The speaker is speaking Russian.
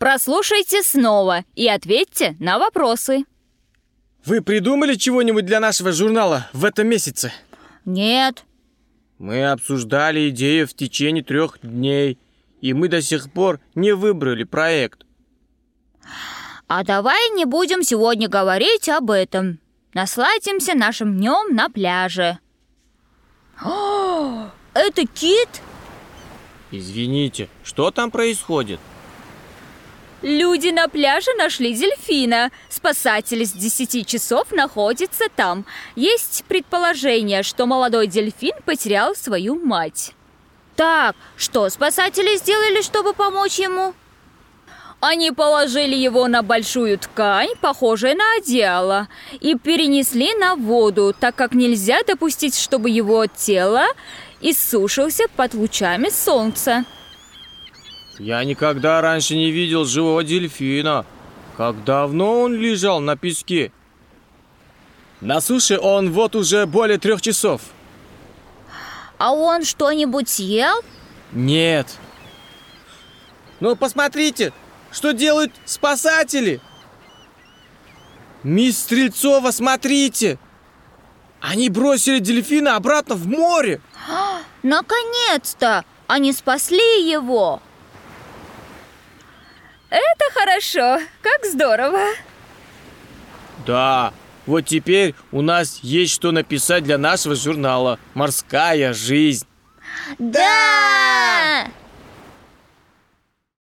Прослушайте снова и ответьте на вопросы. Вы придумали чего-нибудь для нашего журнала в этом месяце? Нет. Мы обсуждали идею в течение 3 дней, и мы до сих пор не выбрали проект. А давай не будем сегодня говорить об этом. Насладимся нашим днем на пляже. О, это кит? Извините, что там происходит? Люди на пляже нашли дельфина. Спасатели с 10 часов находятся там. Есть предположение, что молодой дельфин потерял свою мать. Так, что спасатели сделали, чтобы помочь ему? Они положили его на большую ткань, похожую на одеяло, и перенесли на воду, так как нельзя допустить, чтобы его тело иссушился под лучами солнца. Я никогда раньше не видел живого дельфина. Как давно он лежал на песке? На суше он вот уже более 3 часов. А он что-нибудь съел? Нет. Но посмотрите, что делают спасатели. Мисс Стрельцова, смотрите. Они бросили дельфина обратно в море. Наконец-то! Они спасли его! Это хорошо! Как здорово! Да, вот теперь у нас есть что написать для нашего журнала «Морская жизнь». Да!